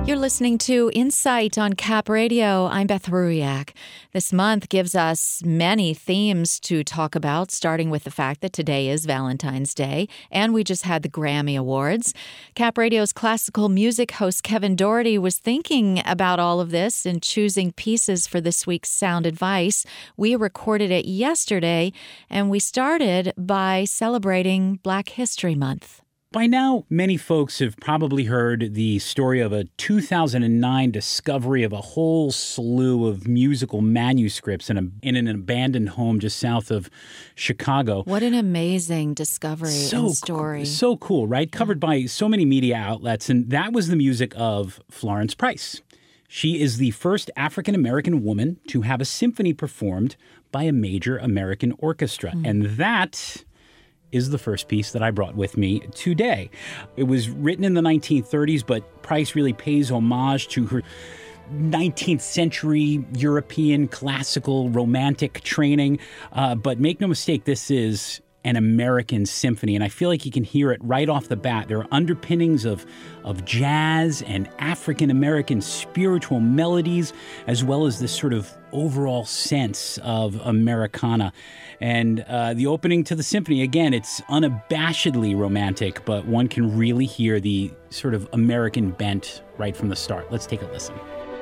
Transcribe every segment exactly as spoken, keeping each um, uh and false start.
You're listening to Insight on Cap Radio. I'm Beth Ruyak. This month gives us many themes to talk about, starting with the fact that today is Valentine's Day, and we just had the Grammy Awards. Cap Radio's classical music host Kevin Doherty was thinking about all of this and choosing pieces for this week's Sound Advice. We recorded it yesterday, and we started by celebrating Black History Month. By now, many folks have probably heard the story of a two thousand nine discovery of a whole slew of musical manuscripts in, a, in an abandoned home just south of Chicago. What an amazing discovery so and story. Cool, so cool, right? Yeah. Covered by so many media outlets. And that was the music of Florence Price. She is the first African-American woman to have a symphony performed by a major American orchestra. Mm. And that is the first piece that I brought with me today. It was written in the nineteen thirties, but Price really pays homage to her nineteenth century European classical romantic training. Uh, but make no mistake, this is an American symphony, and I feel like you can hear it right off the bat. There are underpinnings of, of jazz and African-American spiritual melodies, as well as this sort of overall sense of Americana. And uh, the opening to the symphony, again, it's unabashedly romantic, but one can really hear the sort of American bent right from the start. Let's take a listen.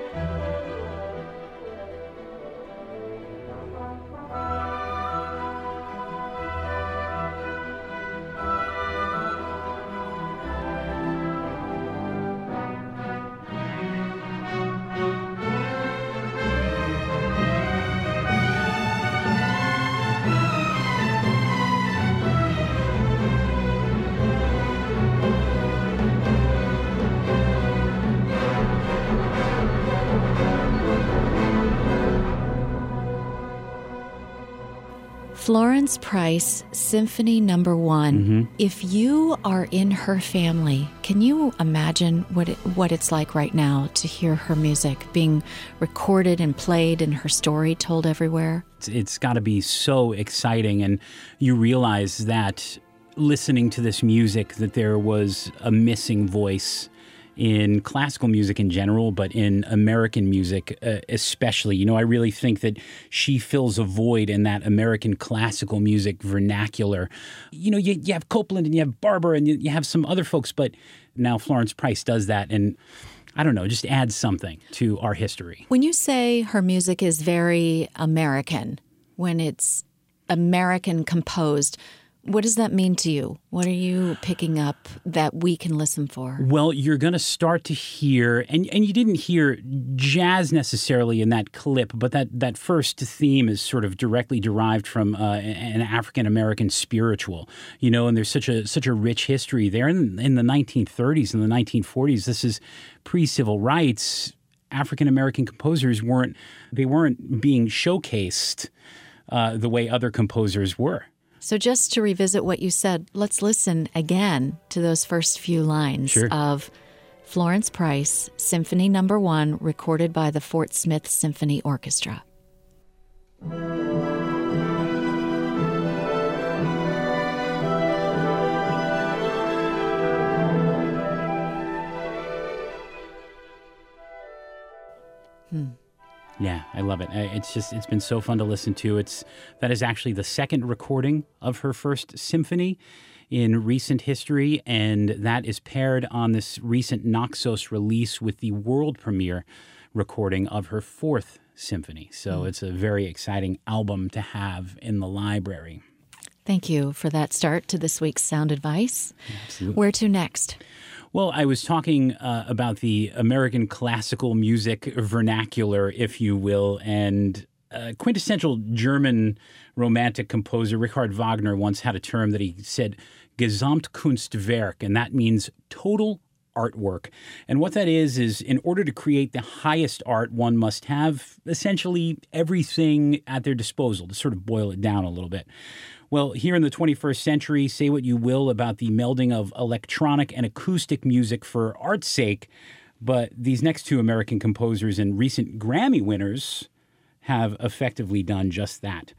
Florence Price, Symphony Number One. Mm-hmm. If you are in her family, can you imagine what it, what it's like right now to hear her music being recorded and played and her story told everywhere? It's, it's got to be so exciting, and you realize that listening to this music, that there was a missing voice in classical music in general, but in American music uh, especially. You know, I really think that she fills a void in that American classical music vernacular. You know, you, you have Copland and you have Barber and you, you have some other folks, but now Florence Price does that, and I don't know, just adds something to our history. When you say her music is very American, when it's American composed, what does that mean to you? What are you picking up that we can listen for? Well, you're going to start to hear, and, and you didn't hear jazz necessarily in that clip, but that, that first theme is sort of directly derived from uh, an African-American spiritual, you know, and there's such a such a rich history there. In, in the nineteen thirties and the nineteen forties, this is pre-civil rights. African-American composers weren't, they weren't being showcased uh, the way other composers were. So just to revisit what you said, let's listen again to those first few lines sure. of Florence Price, Symphony Number One, recorded by the Fort Smith Symphony Orchestra. Hmm. Yeah, I love it. It's just, it's been so fun to listen to. It's, that is actually the second recording of her first symphony in recent history, and that is paired on this recent Naxos release with the world premiere recording of her fourth symphony. So mm. it's a very exciting album to have in the library. Thank you for that start to this week's Sound Advice. Absolutely. Where to next? Well, I was talking uh, about the American classical music vernacular, if you will, and uh, quintessential German romantic composer Richard Wagner once had a term that he said Gesamtkunstwerk, and that means total artwork. And what that is, is in order to create the highest art, one must have essentially everything at their disposal, to sort of boil it down a little bit. Well, here in the twenty-first century, say what you will about the melding of electronic and acoustic music for art's sake, but these next two American composers and recent Grammy winners have effectively done just that.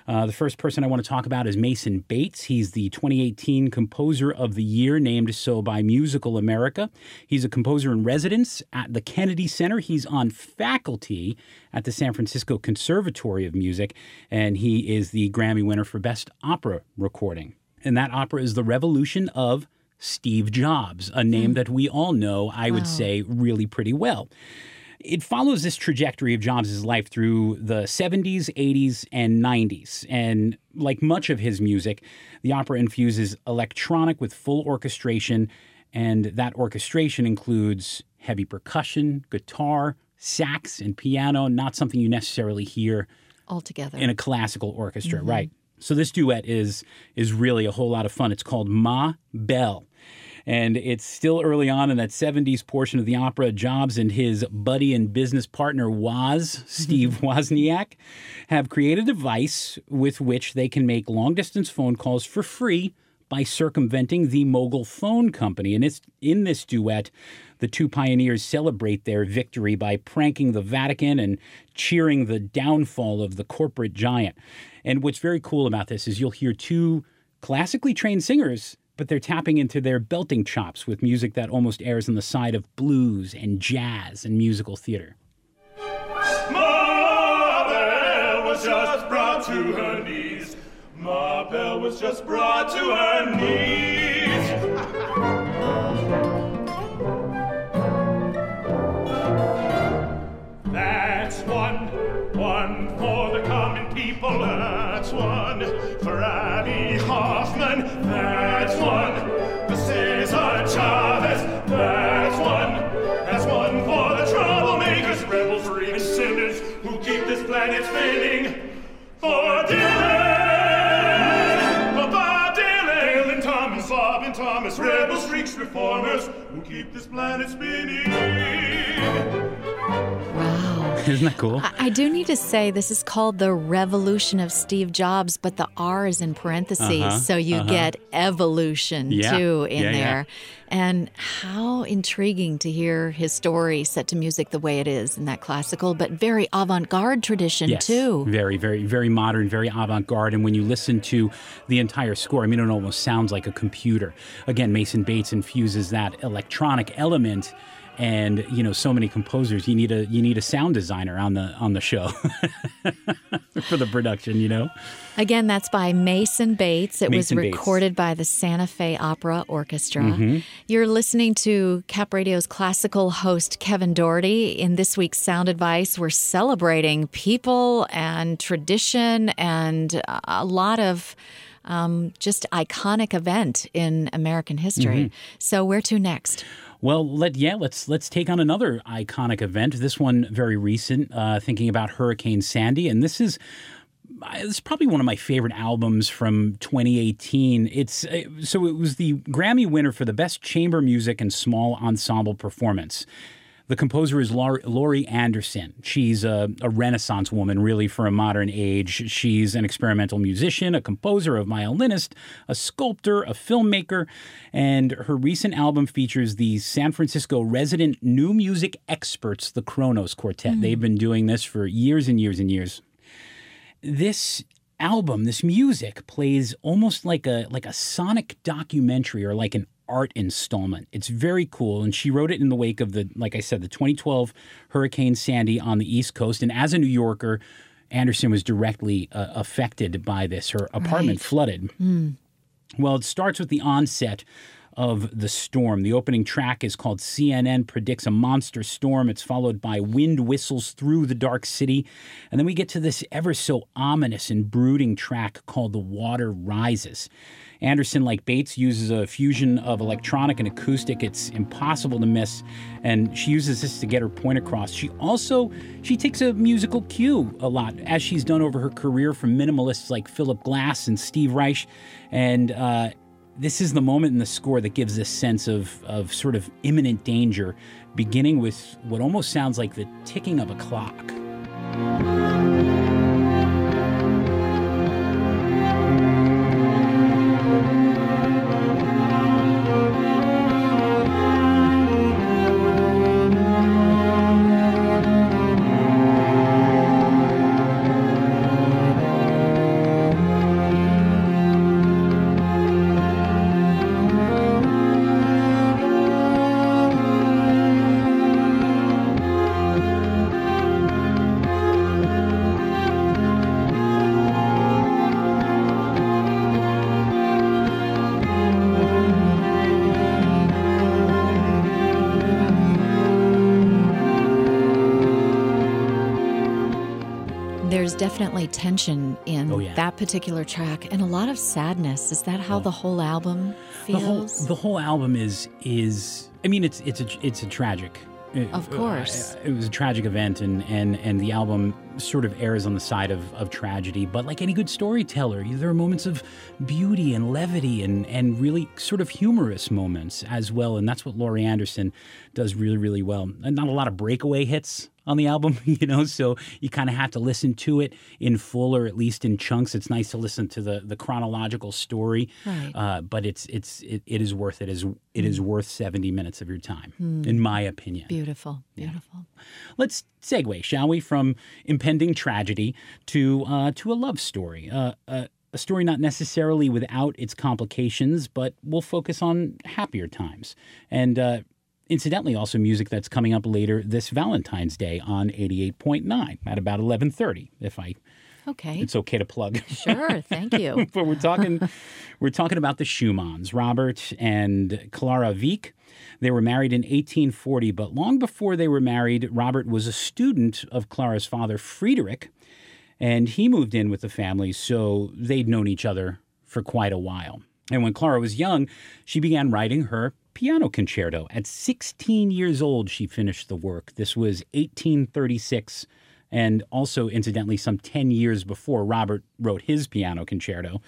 Uh, the first person I want to talk about is Mason Bates. He's the twenty eighteen Composer of the Year, named so by Musical America. He's a composer in residence at the Kennedy Center. He's on faculty at the San Francisco Conservatory of Music, and he is the Grammy winner for Best Opera Recording. And that opera is The Revolution of Steve Jobs, a name mm. that we all know, I wow. would say, really pretty well. It follows this trajectory of Jobs' life through the seventies, eighties, and nineties. And like much of his music, the opera infuses electronic with full orchestration, and that orchestration includes heavy percussion, guitar, sax, and piano, not something you necessarily hear altogether in a classical orchestra, mm-hmm. right? So this duet is is really a whole lot of fun. It's called Ma Belle. And it's still early on in that seventies portion of the opera. Jobs and his buddy and business partner, Woz, Steve Wozniak, have created a device with which they can make long-distance phone calls for free by circumventing the Mogul Phone Company. And it's in this duet, the two pioneers celebrate their victory by pranking the Vatican and cheering the downfall of the corporate giant. And what's very cool about this is you'll hear two classically trained singers, but they're tapping into their belting chops with music that almost airs on the side of blues and jazz and musical theater. Ma Belle was just brought to her knees. Ma Belle was just brought to her knees. That's one, one for the common people. That's one for Abby Hoffman. That's one for Cesar Chavez. That's one, that's one for the troublemakers, rebels, freaks, sinners who keep this planet spinning. For Dylan, for Bob Dylan, Dylan Thomas, Bob and Thomas, rebels, freaks, reformers who keep this planet spinning. Wow. Isn't that cool? I, I do need to say this is called The Revolution of Steve Jobs, but the R is in parentheses, uh-huh, so you uh-huh. get evolution, yeah. too, in yeah, there. Yeah. And how intriguing to hear his story set to music the way it is in that classical, but very avant-garde tradition, yes, too. Very, very, very modern, very avant-garde. And when you listen to the entire score, I mean, it almost sounds like a computer. Again, Mason Bates infuses that electronic element. And, you know, so many composers, you need a you need a sound designer on the on the show for the production, you know. Again, that's by Mason Bates. It Mason was recorded Bates. by the Santa Fe Opera Orchestra. Mm-hmm. You're listening to Cap Radio's classical host, Kevin Doherty. In this week's Sound Advice, we're celebrating people and tradition and a lot of um, just iconic event in American history. Mm-hmm. So where to next? Well, let yeah, let's let's take on another iconic event. This one very recent, uh, thinking about Hurricane Sandy, and this is it's probably one of my favorite albums from twenty eighteen. It's uh, so it was the Grammy winner for the best chamber music and small ensemble performance. The composer is Laurie Anderson. She's a, a Renaissance woman, really, for a modern age. She's an experimental musician, a composer, a violinist, a sculptor, a filmmaker, and her recent album features the San Francisco resident new music experts, the Kronos Quartet. Mm. They've been doing this for years and years and years. This album, this music, plays almost like a like a sonic documentary or like an art installment. It's very cool, and she wrote it in the wake of the, like I said, the twenty twelve Hurricane Sandy on the East Coast. And as a New Yorker, Anderson was directly uh, affected by this. Her apartment right. flooded. Mm. Well, it starts with the onset of the storm. The opening track is called C N N Predicts a Monster Storm. It's followed by Wind Whistles Through the Dark City. And then we get to this ever so ominous and brooding track called The Water Rises. Anderson, like Bates, uses a fusion of electronic and acoustic. It's impossible to miss, and she uses this to get her point across. She also, she takes a musical cue a lot, as she's done over her career from minimalists like Philip Glass and Steve Reich, and uh, this is the moment in the score that gives this sense of, of sort of imminent danger, beginning with what almost sounds like the ticking of a clock. there's definitely tension in Oh, yeah. that particular track and a lot of sadness. Is that how Oh. the whole album The whole feels? the whole album is is I mean it's it's a it's a tragic. Of course. Uh, it was a tragic event, and, and, and the album sort of errs on the side of, of tragedy. But like any good storyteller, there are moments of beauty and levity and, and really sort of humorous moments as well. And that's what Laurie Anderson does really, really well. And not a lot of breakaway hits on the album, you know, so you kind of have to listen to it in full or at least in chunks. It's nice to listen to the, the chronological story, Right. uh, but it's it's it, it is worth it. Is it is worth seventy minutes of your time, Hmm. in my opinion. Beautiful, beautiful. Let's segue, shall we, from impending tragedy to uh, to a love story. Uh, a, a story not necessarily without its complications, but we'll focus on happier times. And uh, incidentally, also music that's coming up later this Valentine's Day on eighty-eight point nine at about eleven thirty, if I... Okay. It's okay to plug. Sure, thank you. But we're talking we're talking about the Schumanns, Robert and Clara Wieck. They were married in eighteen forty, but long before they were married, Robert was a student of Clara's father, Friedrich, and he moved in with the family, so they'd known each other for quite a while. And when Clara was young, she began writing her piano concerto. At sixteen years old, she finished the work. This was eighteen thirty-six, and also, incidentally, some ten years before Robert wrote his piano concerto.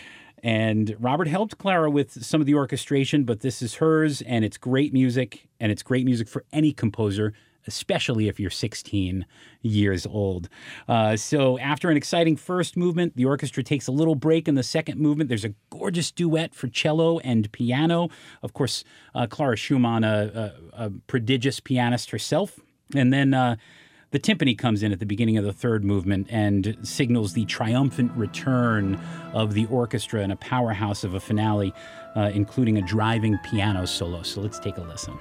And Robert helped Clara with some of the orchestration, but this is hers, and it's great music, and it's great music for any composer, especially if you're sixteen years old. Uh, so after an exciting first movement, the orchestra takes a little break in the second movement. There's a gorgeous duet for cello and piano. Of course, uh, Clara Schumann, a, a, a prodigious pianist herself. And then uh, the timpani comes in at the beginning of the third movement and signals the triumphant return of the orchestra in a powerhouse of a finale, uh, including a driving piano solo. So let's take a listen.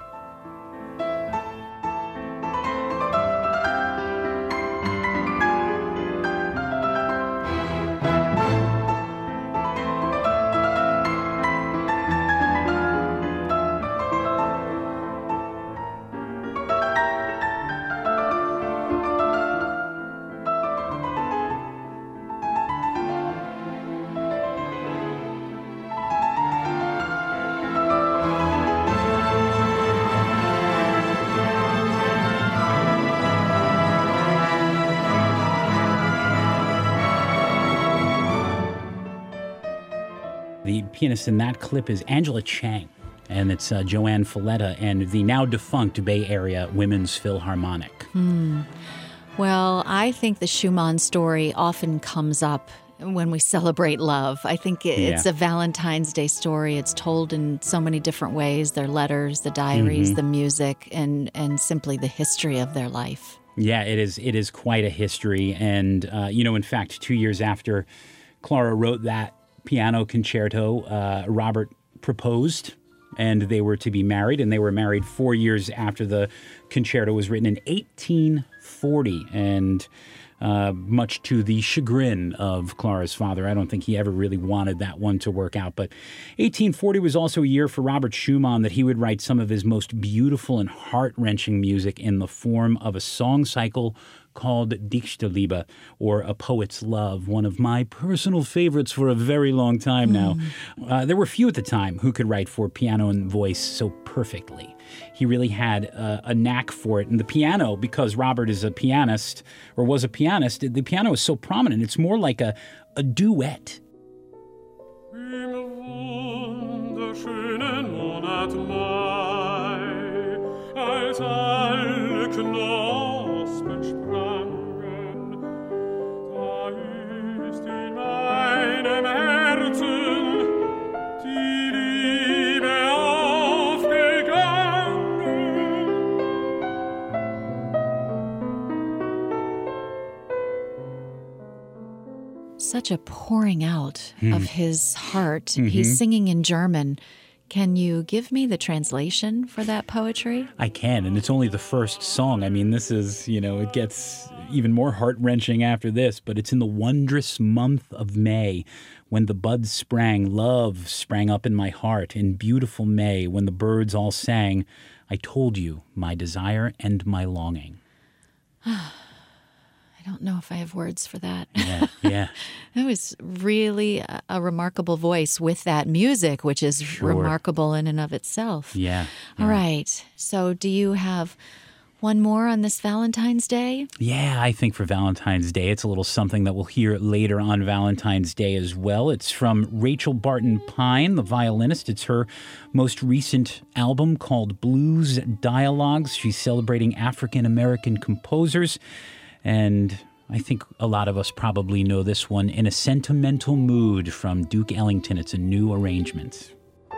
The pianist in that clip is Angela Chang, and it's uh, Joanne Falletta and the now defunct Bay Area Women's Philharmonic. Hmm. Well, I think the Schumann story often comes up when we celebrate love. I think it's Yeah. a Valentine's Day story. It's told in so many different ways, their letters, the diaries, Mhm. the music, and, and simply the history of their life. Yeah, it is. It is quite a history, and uh, you know, in fact, two years after Clara wrote that piano concerto, uh, Robert proposed, and they were to be married. And they were married four years after the concerto was written in eighteen forty, and uh, much to the chagrin of Clara's father. I don't think he ever really wanted that one to work out. But eighteen forty was also a year for Robert Schumann that he would write some of his most beautiful and heart-wrenching music in the form of a song cycle called Dichterliebe, or A Poet's Love, one of my personal favorites for a very long time now. Mm. Uh, there were few at the time who could write for piano and voice so perfectly. He really had a, a knack for it. And the piano, because Robert is a pianist, or was a pianist, the piano is so prominent. It's more like a, a duet. Such a pouring out Hmm. of his heart. Mhm. He's singing in German. Can you give me the translation for that poetry? I can, and it's only the first song. I mean, this is, you know, it gets even more heart-wrenching after this, but it's in the wondrous month of May, when the buds sprang, love sprang up in my heart. In beautiful May, when the birds all sang, I told you my desire and my longing. I don't know if I have words for that. Yeah, yeah. It was really a, a remarkable voice with that music, which is Sure. remarkable in and of itself. Yeah. All yeah. right. So do you have one more on this Valentine's Day? Yeah, I think for Valentine's Day, it's a little something that we'll hear later on Valentine's Day as well. It's from Rachel Barton Pine, the violinist. It's her most recent album called Blues Dialogues. She's celebrating African-American composers. And I think a lot of us probably know this one, In a Sentimental Mood from Duke Ellington. It's a new arrangement.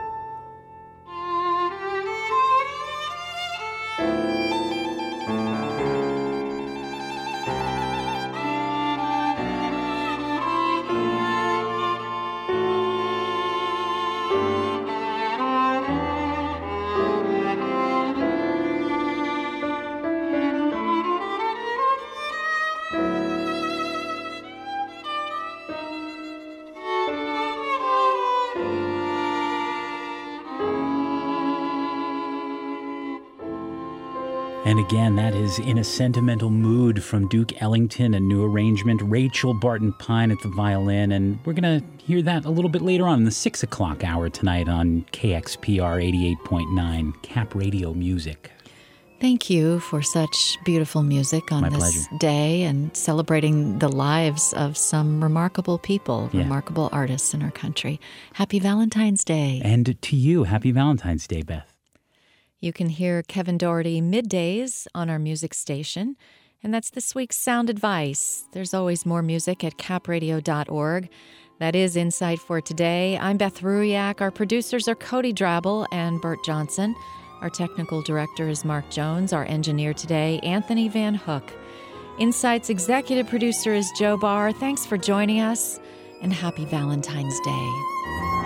And again, that is In a Sentimental Mood from Duke Ellington, a new arrangement. Rachel Barton Pine at the violin. And we're going to hear that a little bit later on in the six o'clock hour tonight on K X P R eighty-eight point nine, Cap Radio Music. Thank you for such beautiful music on My this pleasure. day and celebrating the lives of some remarkable people, Yeah. remarkable artists in our country. Happy Valentine's Day. And to you, happy Valentine's Day, Beth. You can hear Kevin Doherty middays on our music station. And that's this week's Sound Advice. There's always more music at cap radio dot org. That is Insight for today. I'm Beth Ruiak. Our producers are Cody Drabble and Bert Johnson. Our technical director is Mark Jones. Our engineer today, Anthony Van Hook. Insight's executive producer is Joe Barr. Thanks for joining us, and happy Valentine's Day.